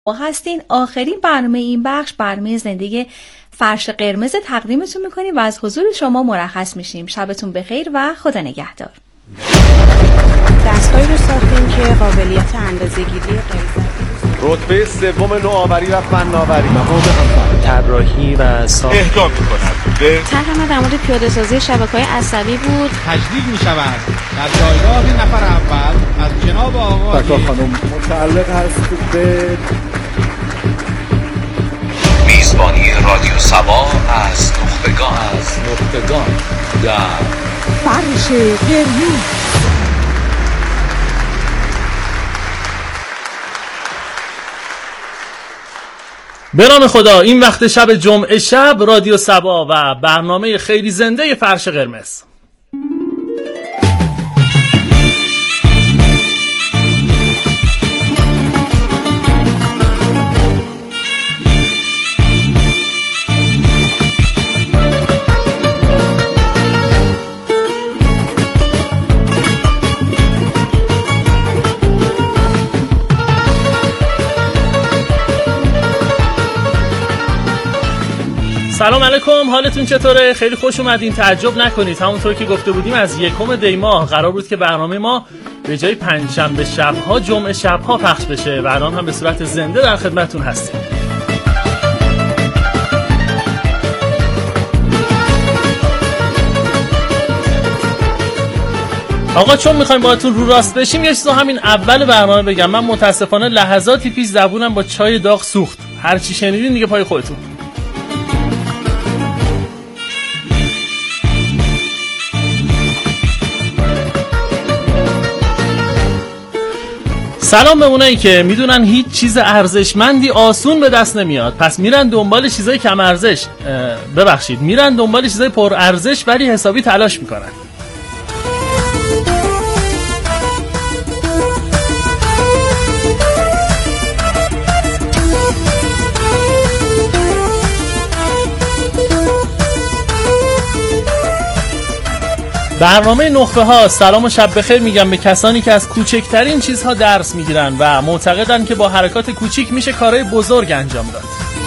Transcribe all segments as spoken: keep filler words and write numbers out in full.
ما هستین. آخرین برنامه این بخش برنامه زندگی فرش قرمز تقدیمتون میکنیم و از حضور شما مرخص میشیم. شبتون بخیر و خدا نگهدار. دستگاهی رو ساختیم که قابلیت اندازه‌گیری غیر رتبه سوم نوآوری و فناوری، مقام اول طراحی و ساخت اهدا می‌کند به طرح ما در مورد پیاده‌سازی شبکه‌های عصبی بود. تجدید می‌شود در جایگاه نفر اول از جناب آقای فکا خانم متعلق هست به میزبانی رادیو سبا از نخبگان از نخبگان در فرش قرمز. به نام خدا. این وقت شب جمعه شب رادیو سبا و برنامه خیلی زنده فرش قرمز. سلام علیکم، حالتون چطوره؟ خیلی خوش اومدین. تعجب نکنید، همونطور که گفته بودیم از یکم دی ماه قرار بود که برنامه ما به جای پنجشنبه شب‌ها جمعه شب‌ها پخش بشه و الان هم به صورت زنده در خدمتتون هستیم. آقا چون میخوایم باهاتون رو راست بشیم یه چیزو همین اول برنامه بگم. من متاسفانه لحظاتی پیش زبونم با چای داغ سوخت. هر چی شنیدین دیگه پای خودتون. سلام به اونایی که میدونن هیچ چیز ارزشمندی آسون به دست نمیاد، پس میرن دنبال چیزای کم ارزش، ببخشید میرن دنبال چیزای پر ارزش ولی حسابی تلاش میکنن. برنامه نخبه ها سلام و شب بخیر میگم به کسانی که از کوچکترین چیزها درس میگیرن و معتقدن که با حرکات کوچیک میشه کارهای بزرگ انجام داد.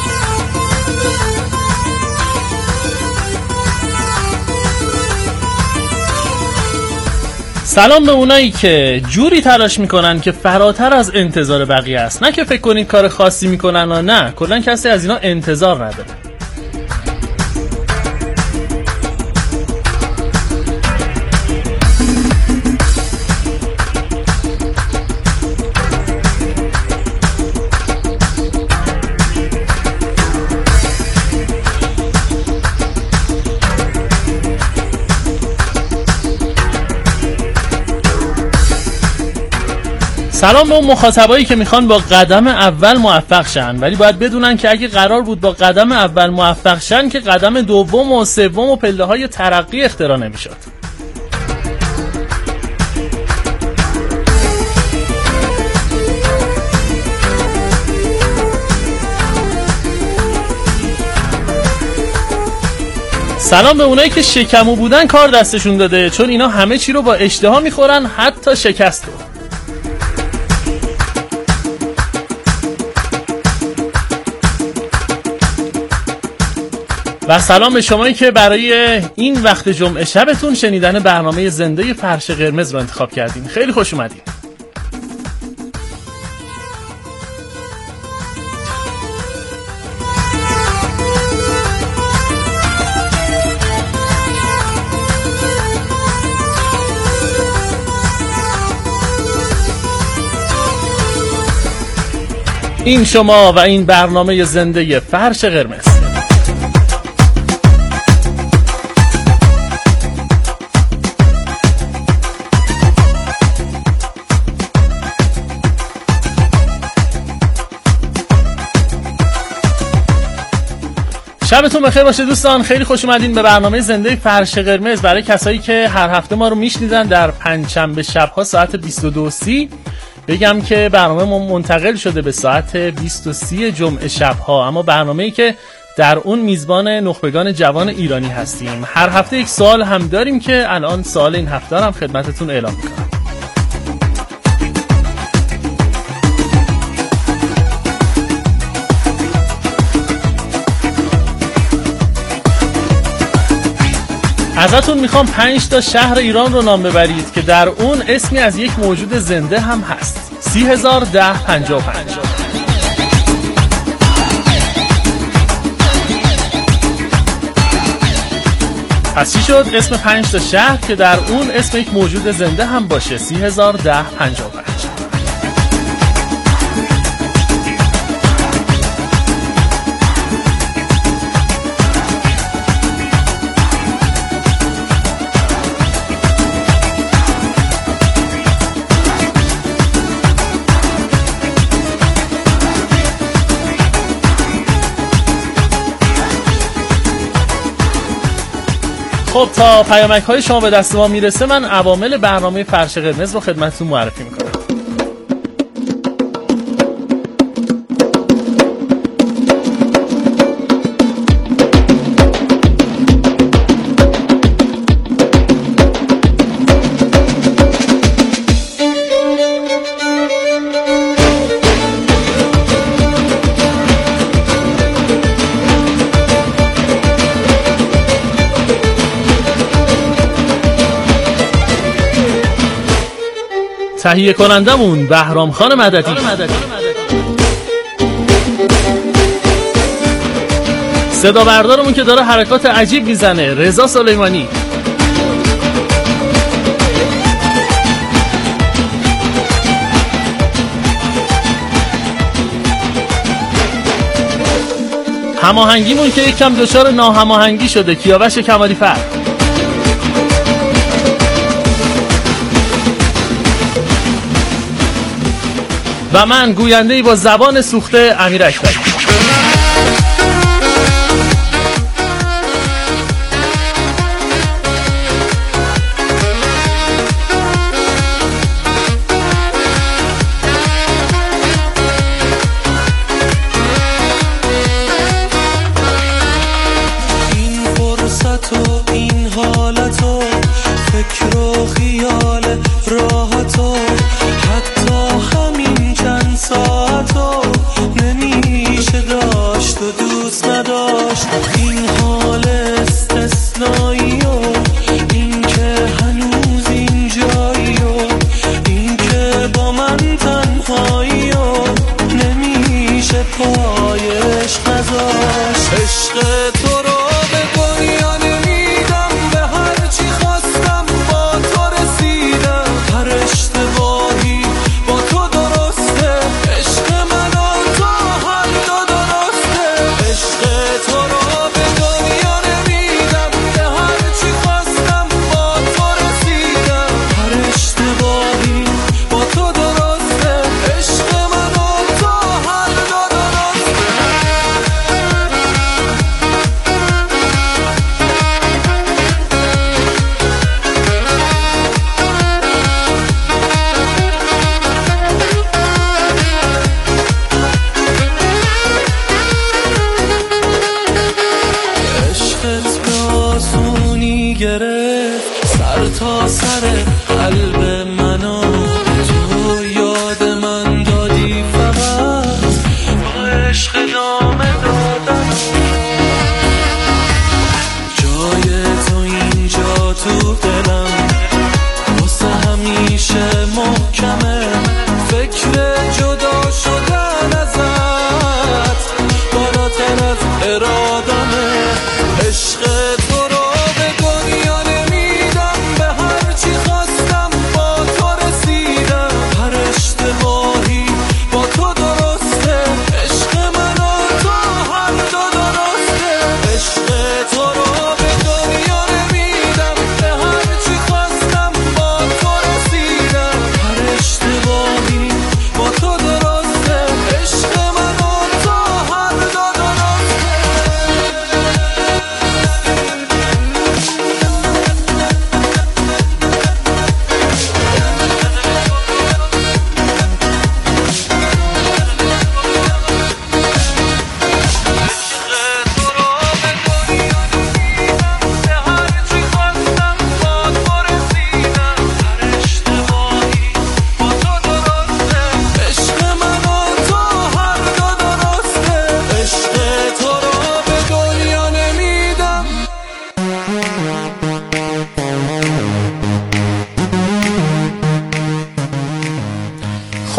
سلام به اونایی که جوری تلاش میکنن که فراتر از انتظار بقیه است، نه که فکر کنید کار خاصی میکنن و نه، کلا کسی از اینا انتظار نداره. سلام به اون مخاطبایی که میخوان با قدم اول موفق شن ولی باید بدونن که اگه قرار بود با قدم اول موفق شن که قدم دوم و سوم و پله های ترقی اختراع نمیشد. سلام به اونایی که شکمو بودن کار دستشون داده، چون اینا همه چی رو با اشتها میخورن، حتی شکست رو. و سلام به شمایی که برای این وقت جمعه شبتون شنیدن برنامه زنده فرش قرمز رو انتخاب کردین. خیلی خوش اومدین. این شما و این برنامه زنده فرش قرمز. شبتون بخیر باشه دوستان. خیلی خوش اومدین به برنامه زنده فرش قرمز. برای کسایی که هر هفته ما رو میشنیدن در پنجشنبه شب‌ها ساعت بیست و دو و سی بگم که برنامه ما منتقل شده به ساعت بیست و سه جمعه شب‌ها، اما برنامه‌ای که در اون میزبان نخبگان جوان ایرانی هستیم. هر هفته یک سوال هم داریم که الان سوال این هفته هم خدمتتون اعلام می‌کنم. ازتون میخوام پنج تا شهر ایران رو نام ببرید که در اون اسمی از یک موجود زنده هم هست. سی هزار ده پنجاه و پنج. پس چی شد؟ اسم پنج تا شهر که در اون اسم یک موجود زنده هم باشه. سی هزار ده پنجاه و پنج. خب تا پیامک های شما به دست ما میرسه من عوامل برنامه فرش قرمز رو خدمتتون معرفی میکنم. تهیه کنندمون بهرام خان مددی. صدا بردارمون که داره حرکات عجیب میزنه رضا سلیمانی. هماهنگیمون که یک کم دچار ناهماهنگی شده کیاوش کمالی فرد. و من گوینده‌ای با زبان سوخته امیر اکبری. این فرصت و این حالت و فکر و خیال راحت و حتی همین چند ساعتو نمیشه داشت و دوست نداشت. این حال استثنایی و این که هنوز اینجایی و این که با من تنهایی و نمیشه پایش نذاشت. عشق تو رو به دنیا نمیدم، به هر چی خواستم با تو رسیدم. هر اشتباهی با تو درسته، عشق من و تو هر دو درسته. عشق تو رو به دنیا نمیدم، به هر چی خواستم با تو رسیدم. هر اشتباهی با تو درسته، عشق من و تو هر دو درسته. عشقت به آسونی گرفت سر تا سر قلب منو. تو یاد من دادی فقط با عشق نامه دادن. جای تو اینجا تو دلم واسه همیشه محکمه. فکر جدا شدن ازت بالاتر از ارادمه. عشق تو رو به دنیا نمیدم، به هر چی خواستم با تو رسیدم. هر اشتباهی با تو درسته، عشق من و تو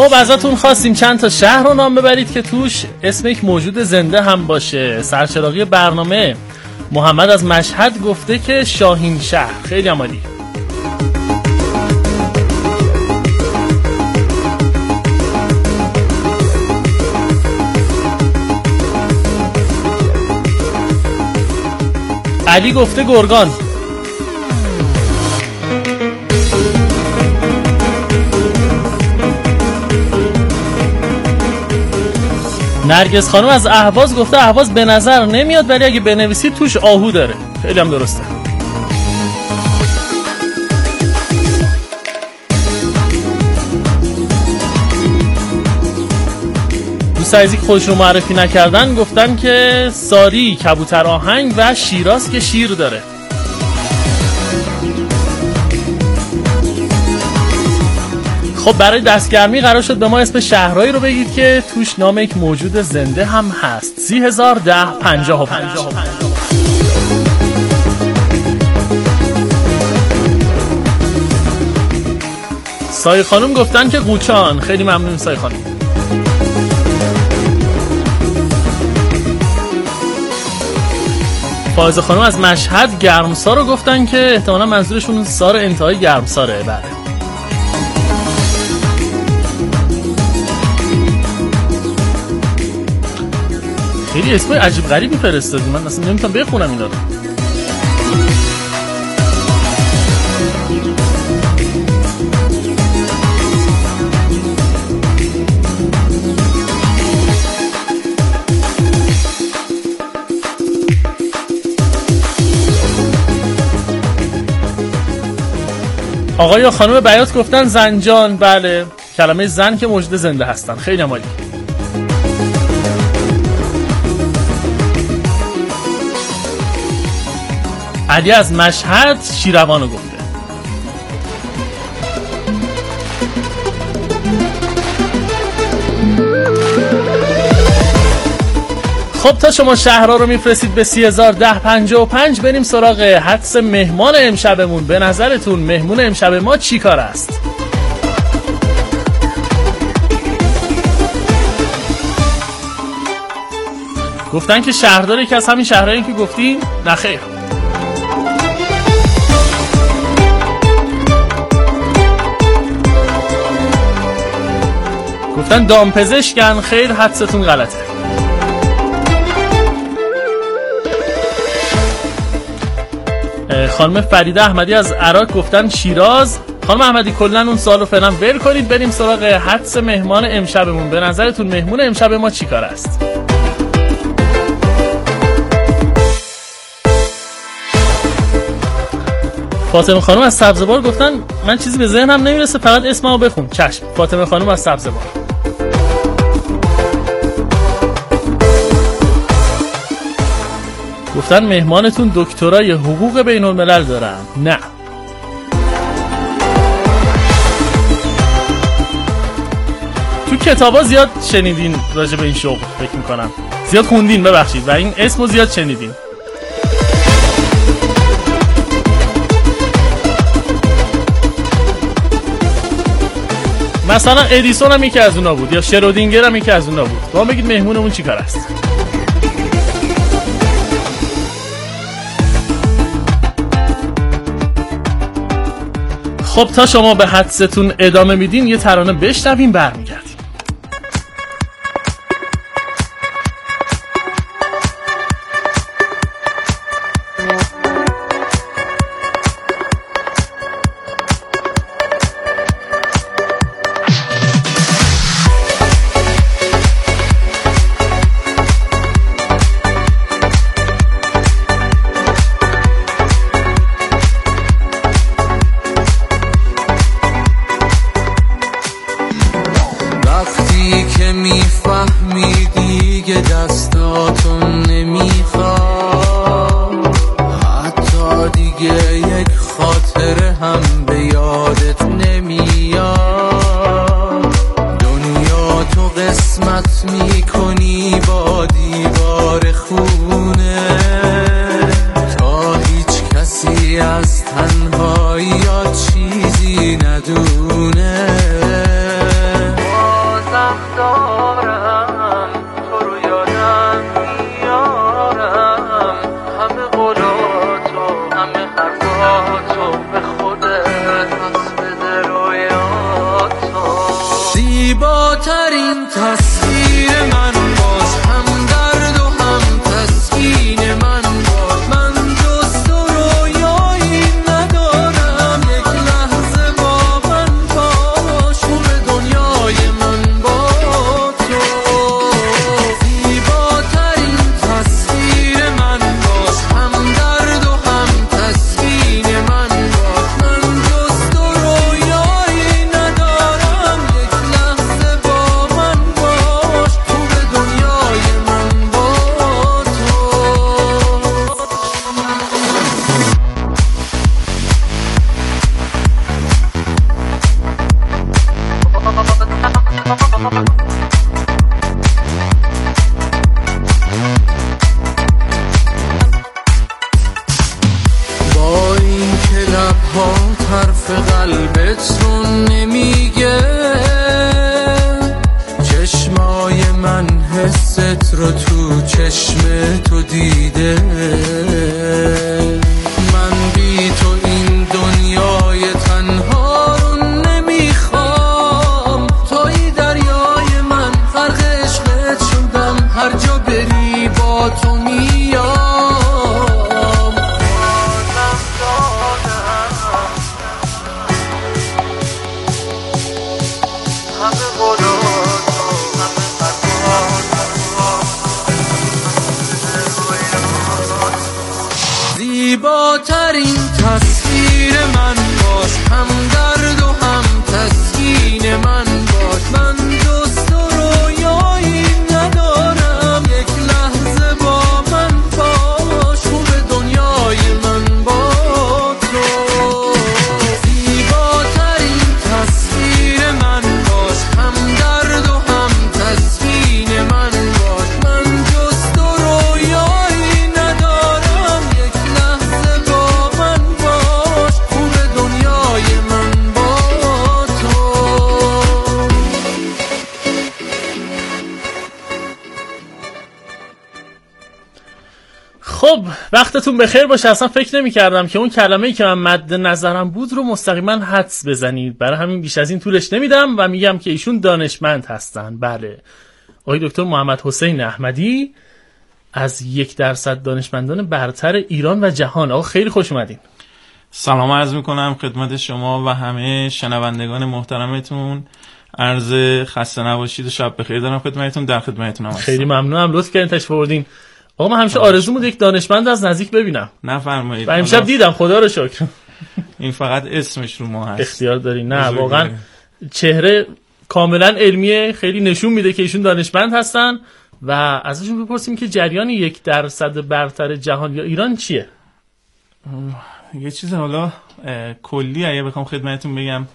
خب ازتون خواستیم چند تا شهر رو نام ببرید که توش اسم یک موجود زنده هم باشه. سرچراغی برنامه محمد از مشهد گفته که شاهین شهر. خیلی عالی. علی گفته گرگان. نرگس خانم از اهواز گفته اهواز به نظر نمیاد ولی اگه بنویسید توش آهو داره. خیلی هم درسته. دوست عزیزی که خودشون رو معرفی نکردن گفتن که ساری کبوتر آهنگ و شیراز که شیر داره. خب برای دستگرمی قرار شد به ما اسم شهرهایی رو بگید که توش نام یک موجود زنده هم هست. سی هزار ده پنجاه و پنج. سایه خانم گفتن که قوچان. خیلی ممنون سایه خانم. فائزه خانم از مشهد گرمسار رو گفتن که احتمالا منظورشون سار انتهای گرمساره. بله. خیلی اسم عجیب غریبی فرستادی، من اصلا نمیتونم بخونم اینا رو. آقای یا خانم بیات گفتن زنجان. بله، کلمه زن که موجود زنده هستن. خیلی عالی. علی از مشهد شیروانو گفته. خب تا شما شهرها رو میفرستید به سی هزار ده پنجاه و پنج بریم سراغ حدس مهمان امشبمون. به نظرتون مهمون امشب ما چی کار است؟ گفتن که شهردار یکی از همین شهرهایی که گفتیم. نخیر. گفتن دامپزشکن. خیر، حدستون غلطه. خانم فریده احمدی از عراق گفتن شیراز. خانم احمدی کلن اون سوالو فعلا ول کنید بریم سراغ حدس مهمان امشبمون. به نظرتون مهمون امشب ما چی کار است؟ فاطمه خانم از سبزوار گفتن من چیزی به ذهنم نمیرسه، فقط اسممو بخون. چشم. فاطمه خانم از سبزوار. گفتن مهمانتون دکترای حقوق بین الملل دارن. نه. تو کتابا زیاد شنیدین راجع به این شغل، فکر میکنم زیاد خوندین ببخشید و این اسمو زیاد شنیدین. مثلا ادیسون هم یکی از اونا بود یا شرودینگر هم یکی از اونا بود. با هم بگید مهمونمون چی کار است؟ خب تا شما به حدستون ادامه میدین یه ترانه بشنویم برمیگردیم. عکست رو تو چشم تو دیده. من بی تو این دنیای تنها رو نمیخوام. توی دریای من غرق عشقت شدم، هر جا بری با تو میام. زیباترین تصویر من باش، هم درد و هم تسکین من باش. من دوست و رویایی ندارم، یک لحظه با من باش. خوب دنیای من با تو. زیباترین تصویر من باش، هم درد و هم تسکین من باش. من دوست و رویایی ندارم، یک لحظه با من باش. خوب دنیای من با تو. خب وقتتون بخیر باشه. اصلا فکر نمی کردم که اون کلمه‌ای که من مد نظرم بود رو مستقیما حدس بزنید. برای همین بیش از این طولش نمیدم و میگم که ایشون دانشمند هستن. بله، آقای دکتر محمد حسین احمدی از یک درصد دانشمندان برتر ایران و جهان. آقا خیلی خوش اومدین. سلام عرض میکنم خدمت شما و همه شنوندگان محترمتون. عرض خسته نباشید و شب بخیر دارم خدمتتون. در خدمتتونم هستم. خیلی ممنونم لطف کردین تشریف آوردین. آقا من همیشه آرزو بود یک دانشمند از نزدیک ببینم. نفرمایید. و امشب دیدم، خدا رو شکر. این فقط اسمش رو ما هست. اختیار داری. نه واقعا چهره کاملا علمیه، خیلی نشون میده که ایشون دانشمند هستن و ازشون بپرسیم که جریان یک درصد برتر جهان یا ایران چیه؟ یه چیز حالا کلی اگه بخوام خدمتتون بگم،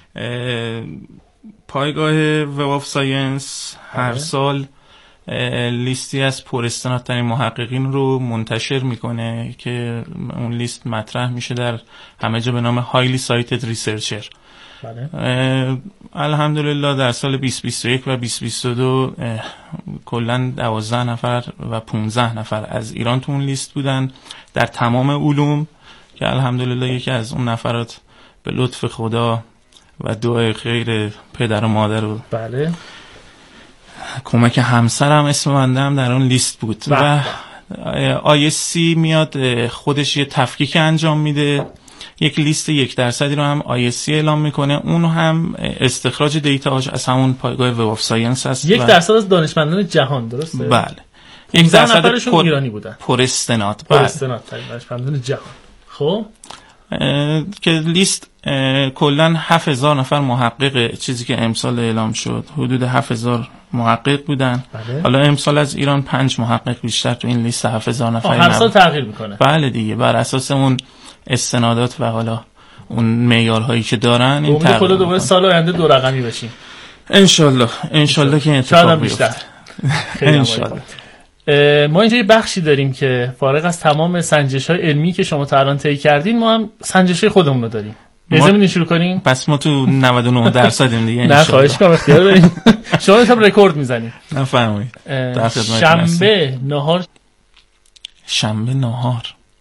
پایگاه وب آف ساینس هر سال لیستی از پراستنادترین محققین رو منتشر میکنه که اون لیست مطرح میشه در همه جا به نام هایلی سایتد ریسرچر. بله. الحمدلله در سال بیست بیست و یک و بیست بیست و دو کلا دوازده نفر و پانزده نفر از ایران تو اون لیست بودن در تمام علوم که الحمدلله یکی از اون نفرات به لطف خدا و دعای خیر پدر و مادر و بله کمک همسرم اسم بنده هم در اون لیست بود. و آی اس سی میاد خودش یه تفکیک انجام میده، یک لیست یک درصدی رو هم آی اس سی اعلام میکنه. اون هم استخراج دیتاهاش از همون پایگاه وب آف ساینس هست. یک درصد از دانشمندان جهان، درسته؟ بله. یک درصد پر... ایرانی بودن. پر استناد. پر استناد ترین دانشمندان جهان. خب که لیست کلا هفت هزار نفر محقق، چیزی که امسال اعلام شد حدود هفت هزار محقق بودن. بله. حالا امسال از ایران پنج محقق بیشتر تو این لیست هفت هزار نفر هر سال تغییر میکنه. بله دیگه، بر اساس اون استنادات و حالا اون معیارهایی که دارن این تغییر خود دوباره سال آینده دو رقمی بشیم ان شاء الله. ان شاء الله که اتفاق بیفته ان شاء الله. ما اینجا یه بخشی داریم که فارغ از تمام سنجش‌های علمی که شما تا الان طی کردین، ما هم سنجش‌های خودمون رو داریم. اجازه میدین شروع کنیم؟ پس ما تو نود و نه درصدیم دیگه. نه خواهش می‌کنم، اختیار دارین. شما حساب رکورد میزنید. نفرمایید. در خدمتتون. شنبه نهار شنبه نهار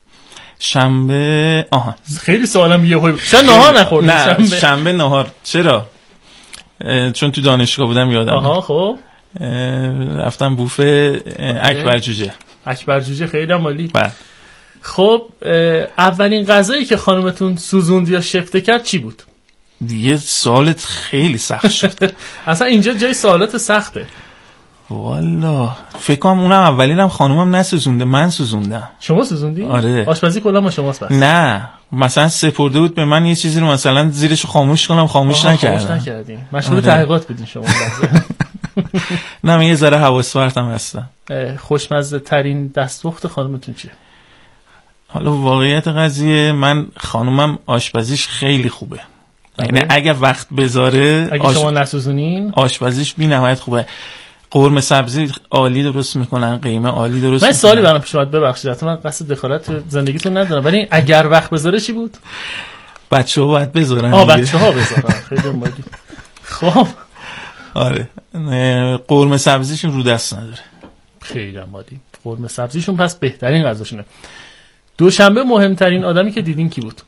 شنبه آها خیلی سوالم یه هوی شب نهار نخوردم. نه شنبه, شنبه نهار چرا؟ چون تو دانشگاه بودم یادم. آها خب رفتم بوفه اکبر جوجه. اکبر جوجه خیلی عالی. بله. خب اولین غذایی که خانومتون سوزوند یا شفته کرد چی بود؟ دیگه سوالت خیلی سخت شد. اصلا اینجا جای سوالات سخته. والا فکر کنم اونم اولینم خانومم نسوزونده، من سوزوندم. شما سوزوندی؟ آره. آشپزی کلا ما شماست بس. نه مثلا سپرده بود به من یه چیزی رو مثلا زیرش خاموش کنم، خاموش نکردم. خاموش نکردین. مشغول تحقیقات بودین شما. نه من یه ذره حواس پرتم هستم. خوشمزه ترین دستپخت خانومتون چیه؟ حالا واقعیت قضیه من خانومم آشپزیش خیلی خوبه. یعنی اگه وقت بذاره اگه آش... شما نسوزونین آشپزیش بی‌نهایت خوبه. قرمه سبزی عالی درست میکنن، قیمه عالی درست. من سوالی برام پیش اومد، ببخشید حتما من قصد دخالت تو زندگیتون ندارم، ولی اگر وقت بذاره چی بود؟ بچه‌ها باید بذارن. آ بچه‌ها بذارن. خیلی عالی. خب آره قرمه سبزیشون رو دست نداره. خیلی هم عالی. قرمه سبزیشون پس بهترین غذاشونه. دوشنبه مهمترین آدمی که دیدین کی بود؟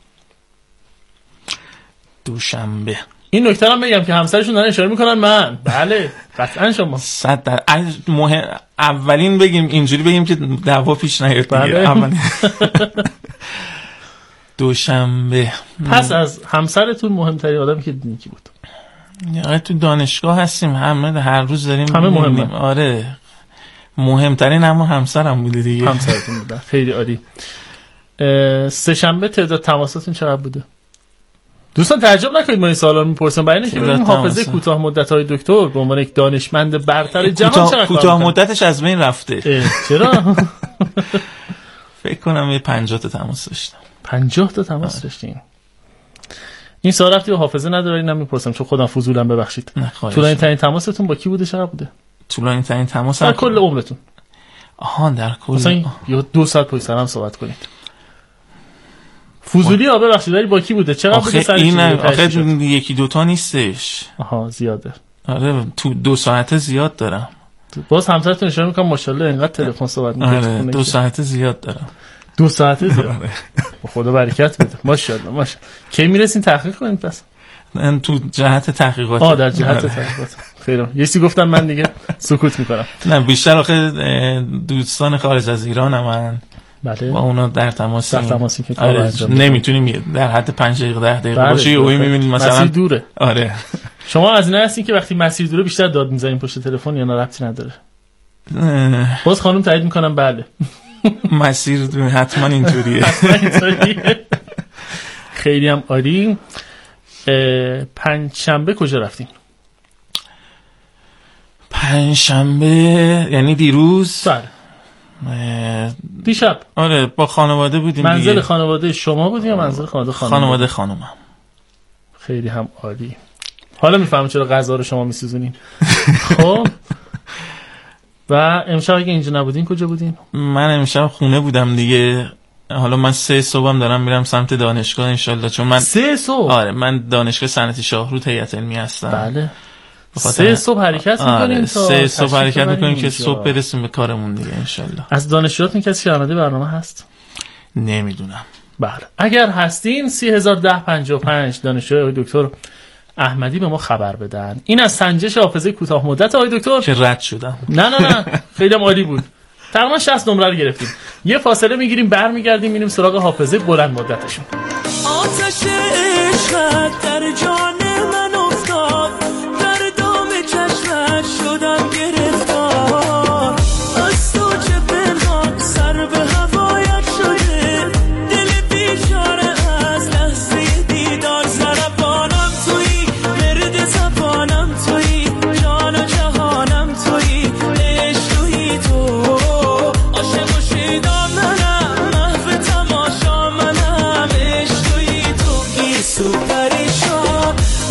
دوشنبه این نکته هم بگم که همسرشون دارن اشاره میکنن من. بله قطعا شما. صد در مهم... اولین بگیم اینجوری بگیم که دعوا پیش نیاد. بله. اولین دوشنبه. پس از همسرتون مهمترین آدمی که دیدین کی بود؟ آره تو دانشگاه هستیم، همه هر روز داریم همه مهمه. آره مهمترین اما همسرم بوده دیگه. همسرتون بوده. خیلی عالی. سه شنبه تعداد تماساتون چقدر بوده؟ دوستان تعجب نکنید ما این سوالا رو میپرسم، برای اینکه ببینیم حافظه کوتاه مدت های دکتر به عنوان یک دانشمند برتر جهان چقدر کوتاه مدتش از بین رفته. چرا؟ فکر کنم یه پنجاه تا تماس داشتم. پنجاه تا تماس داشتین؟ این سوال رفتی به حافظه نداره، اینم میپرسم چون خودم فضولم، ببخشید. طولانی ترین تماستون با کی بوده، چقدر بوده؟ طولانی ترین تماس در کل عمرتون؟ آها در کل مثلا یا دو ساعت پشت سر هم صحبت کنید. فضولی ها ببخشید ولی با کی بوده، چقدر بوده سر این آخه یکی دوتا نیستش. آها زیاده. آره تو دو ساعته زیاد دارم. باز همسرتون اشاره میکنم ماشاءالله اینقدر تلفن صحبت میکنه. آره دو ساعته زیاد دارم. دو ساعته زیاد. با خدا برکت بده. ماشاءالله ماشاءالله. کی میرسین تحقیق کنین پس؟ من تو جهت تحقیقات. آه در جهت تحقیقات. خیلی. یه چیزی گفتم من دیگه سکوت میکنم. نه بیشتر آخه دوستان خارج از ایران من بله با اونا در تماس در تماسی که کار انجام نمیتونیم در حد پنج دقیقه ده دقیقه بله باشه. اوی میبینید مثلا مسیر دوره. آره شما از اینا هستین که وقتی مسیر دوره بیشتر داد میزنین پشت تلفن یا نه ربطی نداره؟ باز خانم تایید میکنم بله. مسیر دوره حتما اینطوریه. حتما اینطوریه. خیلی هم عالی. پنج شنبه کجا رفتین؟ پنج شنبه یعنی دیروز؟ بله دیشب. آره با خانواده بودیم. منزل دیگه. خانواده شما بودیم یا منزل خانواده خانم؟ خانواده خانومم. خیلی هم عالی. حالا میفهمم چرا غذا رو شما میسوزونین. خب و امشب اگه اینجا نبودین کجا بودین؟ من امشب خونه بودم دیگه. حالا من سه صبحم دارم میرم سمت دانشگاه انشالله، چون من سه صبح آره من دانشگاه صنعتی شاهرود هیئت علمی هستم. بله سه صبح حرکت میکنیم تا سه صبح حرکت میکنیم که صبح برسیم به کارمون دیگه انشالله. از دانشجویاتون کسی شنونده برنامه هست؟ نمیدونم. بله اگر هستین سی هزار ده پنجاه و پنج دانشجوی دکتر احمدی به ما خبر بدن. این از سنجش حافظه کوتاه مدت آقای دکتر که رد شدم. نه نه نه خیلی عالی بود. تقریبا شصت نمره رو گرفتیم. یه فاصله میگیریم برمیگردیم میریم سراغ حافظه بلند مدتشون. آتش عشقت در جان من افتاد، در دام چشمت شدم گرفتار، از تو چه پنهان سر به هوایت شده، دل بیچاره از لحظه دیدار، سرپانم تویی، مرد زبانم تویی، جان و جهانم تویی، عشق تویی تو، عاشق و شیدا منم، محو تماشا منم، عشق تویی تو، گیسو پریشان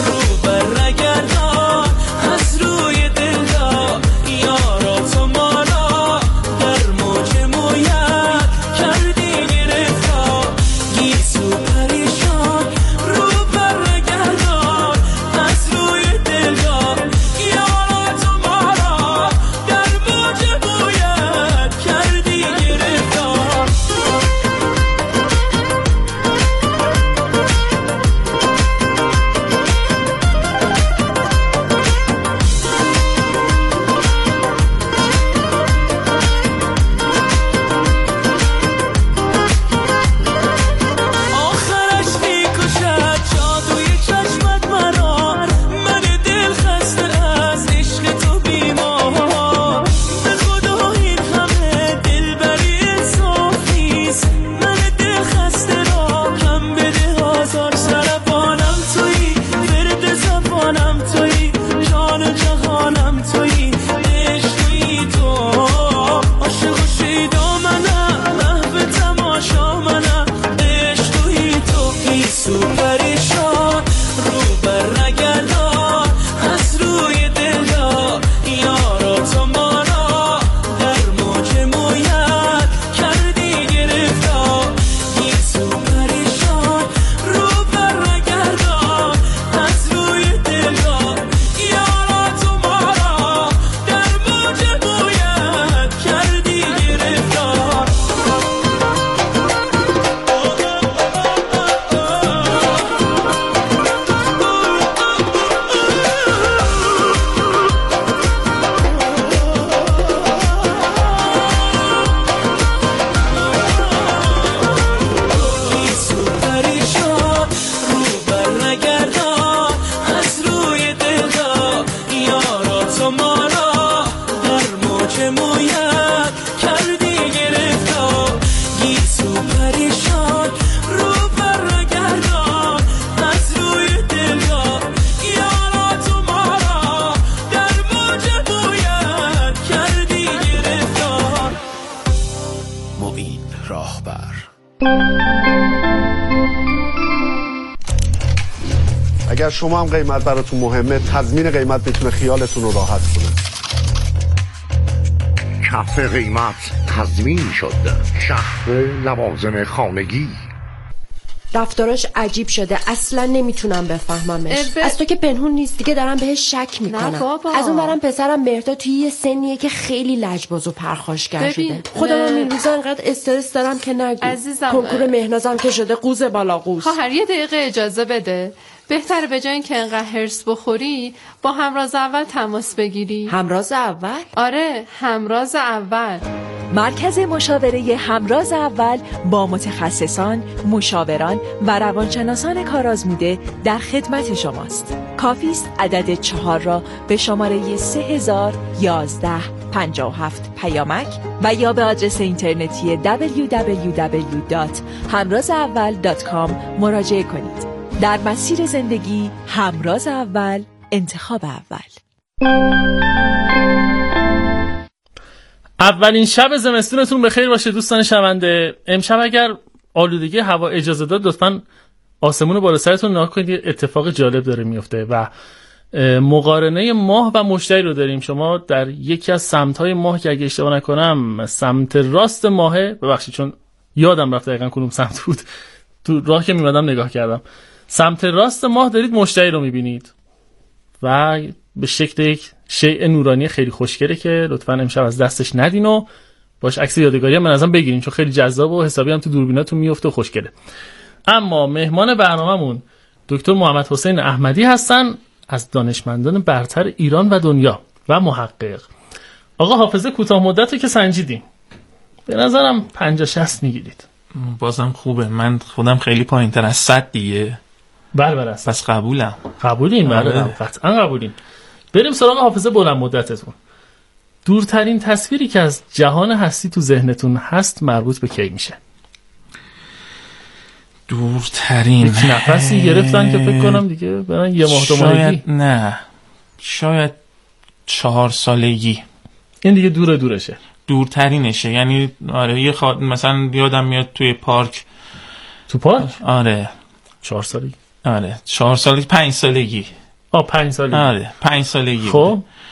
اگر شما هم قیمت براتون مهمه، تضمین قیمت میتونه خیالتون رو راحت کنه. کف قیمت تضمین شد. شهر لوازم خانگی. رفتاراش عجیب شده، اصلا نمیتونم بفهممش. از تو که پنهون نیست دیگه، دارم بهش شک میکنم. از اون برم پسرم مهرداد توی یه سنیه که خیلی لجباز و پرخاشگر شده. خودم هم این روزا انقدر استرس دارم که نگو. عزیزم، کنکور مهنازم که شده قوز بالا قوز. خواهر یه دقیقه اجازه بده. بهتره به جای اینکه انقدر هرس بخوری با همراز اول تماس بگیری. همراز اول؟ آره، همراز اول. مرکز مشاوره همراز اول با متخصصان، مشاوران و روانشناسان کارآزموده در خدمت شماست. کافی است عدد چهار را به شماره سه هزار و یازده پنجاه و هفت پیامک و یا به آدرس اینترنتی دبلیو دبلیو دبلیو دات همراز اول دات کام مراجعه کنید. در مسیر زندگی همراز اول، انتخاب اول. اولین شب زمستونتون بخیر باشه دوستان شنونده. امشب اگر آلودگی هوا اجازه داد لطفاً آسمون بالا سرتون نگاه کنید، اتفاق جالب داره میفته و مقارنه ماه و مشتری رو داریم. شما در یکی از سمت‌های ماه که اگه اشتباه نکنم سمت راست ماهه، ببخشید چون یادم رفت دقیقاً کدوم سمت بود، تو راه که میمدم نگاه کردم، سمت راست ماه دارید مشتری رو میبینید و به شکل یک شیء نورانی خیلی خوشگله که لطفاً امشب از دستش ندین و باش عکس یادگاری هم ازم بگیرین چون خیلی جذاب و حسابی هم تو دوربیناتون میفته و خوشگله. اما مهمان برنامه‌مون دکتر محمد حسین احمدی هستن از دانشمندان برتر ایران و دنیا و محقق. آقا حافظه کوتاه مدتی که سنجیدیم به نظرم پنجاه شصت میگیرید. بازم خوبه، من خودم خیلی پایین‌تر از صد دیگه. بله بله پس قبولم. قبولین؟ بله قطعا قبولین. بریم سراغ حافظه بلند مدتتون. دورترین تصویری که از جهان هستی تو ذهنتون هست مربوط به کی میشه؟ دورترین یک نفسی گرفتن که فکر کنم دیگه برن یه ماه دو ماهگی. نه شاید چهار سالگی. این دیگه دور دورشه، دورترینشه. یعنی آره یه خوا... مثلا یادم میاد توی پارک. تو پارک؟ آره چهار سالگی. آره چهار سالگی پنج سالگی. آه پنج سالگی. آره پنج سالگی. خب